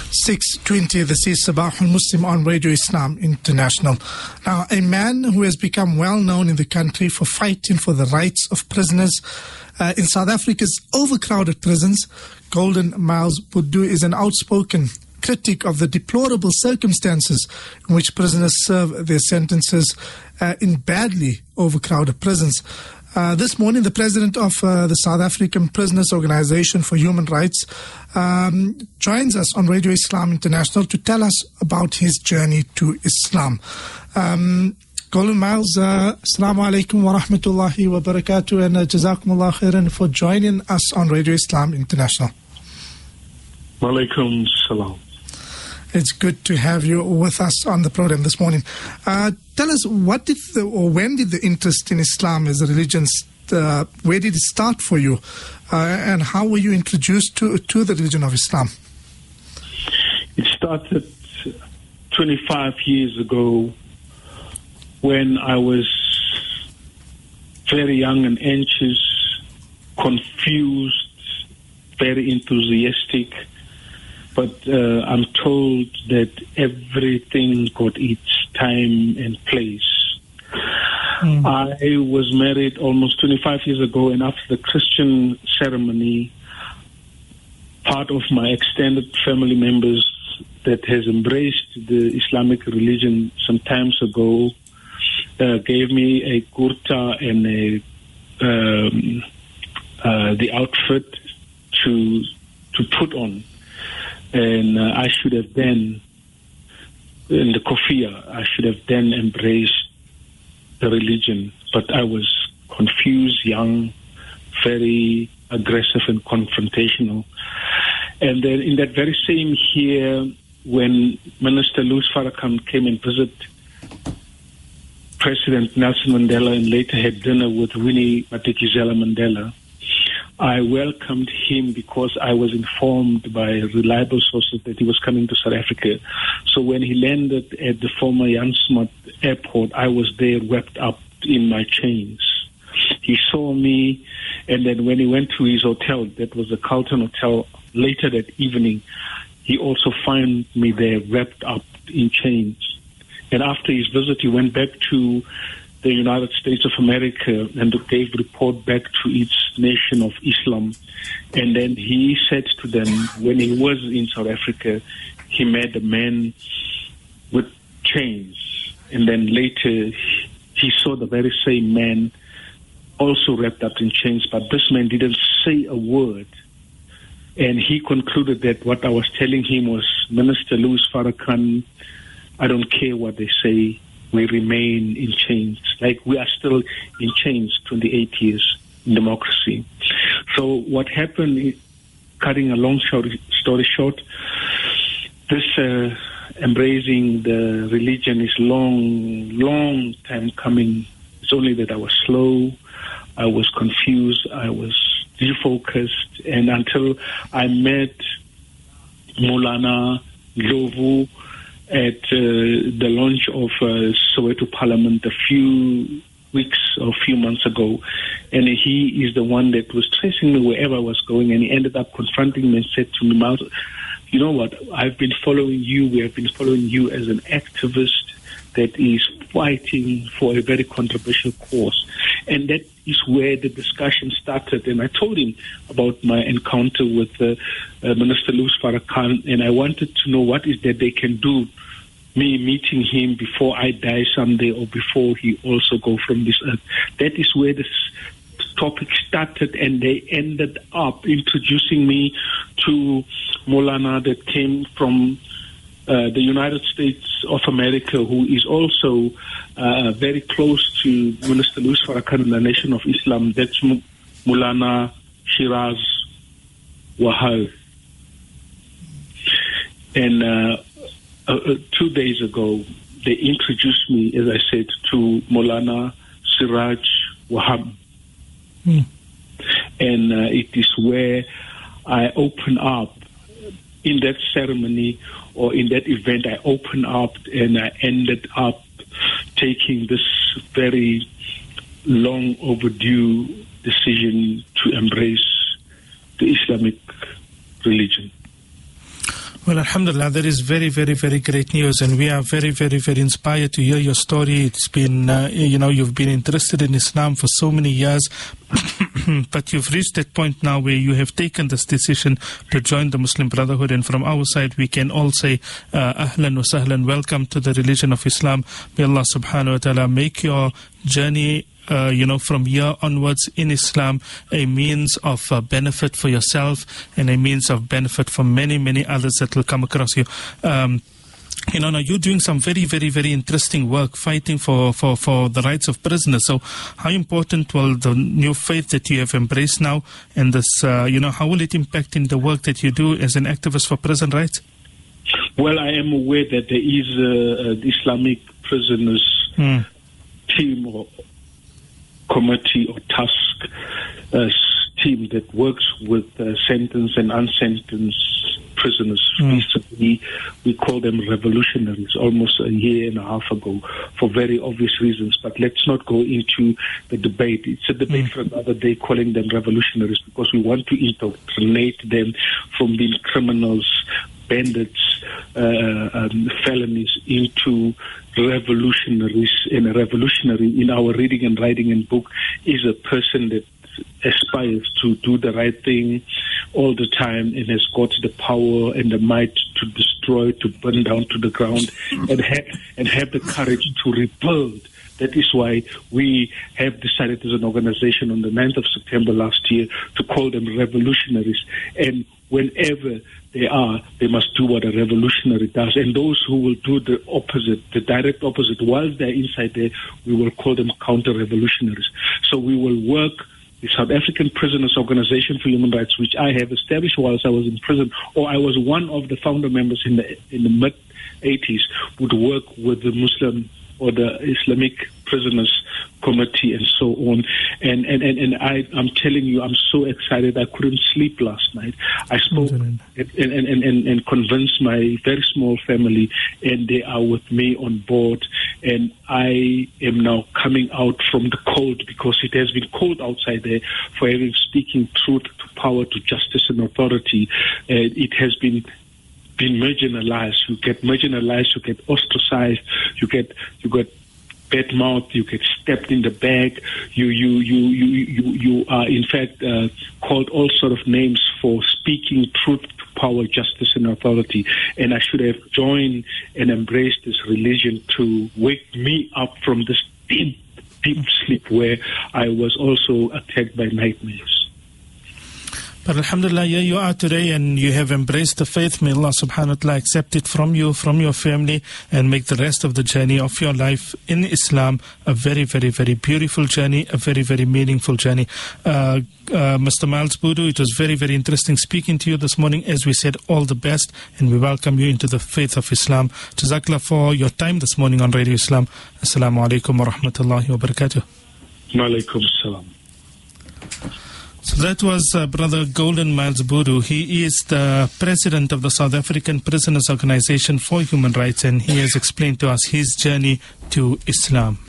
6:20, this is Sabah al-Muslim on Radio Islam International. Now, a man who has become well known in the country for fighting for the rights of prisoners in South Africa's overcrowded prisons, Golden Miles Boodoo, is an outspoken critic of the deplorable circumstances in which prisoners serve their sentences in badly overcrowded prisons. This morning, the president of the South African Prisoners Organization for Human Rights joins us on Radio Islam International to tell us about his journey to Islam. Golden Miles, Assalamu alaikum wa rahmatullahi wa barakatuh, and jazakumullah khairan for joining us on Radio Islam International. Wa alaikum salam. It's good to have you with us on the program this morning. Tell us, when did the interest in Islam as a religion, where did it start for you? And how were you introduced to the religion of Islam? It started 25 years ago when I was very young and anxious, confused, very enthusiastic. But I'm told that everything got its time and place. I was married almost 25 years ago, and after the Christian ceremony, part of my extended family members that has embraced the Islamic religion some times ago gave me a kurta and the outfit to put on. And I should have then, in the kofia, I should have then embraced the religion. But I was confused, young, very aggressive and confrontational. And then in that very same year, when Minister Louis Farrakhan came and visited President Nelson Mandela and later had dinner with Winnie Madikizela Mandela, I welcomed him because I was informed by reliable sources that he was coming to South Africa. So when he landed at the former Jan Smuts airport, I was there wrapped up in my chains. He saw me, and then when he went to his hotel, that was the Carlton Hotel, later that evening, he also found me there wrapped up in chains. And after his visit, he went back to the United States of America and gave report back to its nation of Islam. And then he said to them, when he was in South Africa, he met a man with chains. And then later he saw the very same man also wrapped up in chains, but this man didn't say a word. And he concluded that what I was telling him was, Minister Louis Farrakhan, I don't care what they say, we remain in chains. Like we are still in chains 28 years in democracy. So what happened, cutting a long story short, this embracing the religion is long time coming. It's only that I was slow, I was confused, I was defocused, and until I met Maulana Ndlovu at the launch of Soweto Parliament a few weeks or a few months ago, and he is the one that was tracing me wherever I was going, and he ended up confronting me and said to me, Miles, you know what, I've been following you, we have been following you as an activist that is fighting for a very controversial cause. And that is where the discussion started. And I told him about my encounter with Minister Louis Farrakhan, and I wanted to know what is that they can do, me meeting him before I die someday or before he also go from this earth. That is where this topic started, and they ended up introducing me to Maulana that came from the United States of America, who is also very close to Minister Louis Farrakhan and the Nation of Islam. That's Maulana Shiraz Wahal. And 2 days ago, they introduced me, as I said, to Maulana Siraj Wahab. And it is where I open up in that ceremony or in that event. I opened up and I ended up taking this very long overdue decision to embrace the Islamic religion. Well, alhamdulillah, that is very, very, very great news, and we are very, very, very inspired to hear your story. It's been, you've been interested in Islam for so many years, but you've reached that point now where you have taken this decision to join the Muslim Brotherhood, and from our side, we can all say, ahlan wa sahlan, welcome to the religion of Islam. May Allah subhanahu wa ta'ala make your journey from here onwards in Islam a means of benefit for yourself and a means of benefit for many, many others that will come across you. Now you're doing some very, very, very interesting work fighting for the rights of prisoners. So how important will the new faith that you have embraced now and this, how will it impact in the work that you do as an activist for prison rights? Well, I am aware that there is an Islamic prisoners team or committee or task team that works with sentenced and unsentenced prisoners. Recently, we call them revolutionaries, almost a year and a half ago, for very obvious reasons. But let's not go into the debate. It's a debate for another day, calling them revolutionaries, because we want to indoctrinate them from being criminals, bandits, felonies into revolutionaries. And a revolutionary, in our reading and writing and book, is a person that aspires to do the right thing all the time and has got the power and the might to destroy, to burn down to the ground, and have the courage to rebuild. That is why we have decided as an organization on the 9th of September last year to call them revolutionaries. And whenever they must do what a revolutionary does. And those who will do the opposite, the direct opposite, whilst they're inside there, we will call them counter-revolutionaries. So we will work. The South African Prisoners Organization for Human Rights, which I have established whilst I was in prison, or I was one of the founder members in the mid-80s, would work with the Muslim or the Islamic Prisoners Committee and so on. And I'm telling you, I'm so excited. I couldn't sleep last night. I spoke and convinced my very small family, and they are with me on board. And I am now coming out from the cold, because it has been cold outside there, for having speaking truth to power, to justice and authority. It has been marginalized. You get marginalized, you get ostracized, you get bad mouth, you get stepped in the back, you are in fact called all sort of names for speaking truth to power, justice and authority. And I should have joined and embraced this religion to wake me up from this deep sleep where I was also attacked by nightmares. But alhamdulillah, here you are today, and you have embraced the faith. May Allah subhanahu wa ta'ala accept it from you, from your family, and make the rest of the journey of your life in Islam a very, very, very beautiful journey, a very, very meaningful journey. Mr. Miles Boodoo, it was very, very interesting speaking to you this morning. As we said, all the best, and we welcome you into the faith of Islam. Jazakallah for your time this morning on Radio Islam. Assalamu alaikum wa rahmatullahi wa barakatuh. Wa alaikum assalam. So that was Brother Golden Miles Boodoo. He is the president of the South African Prisoners Organization for Human Rights, and he has explained to us his journey to Islam.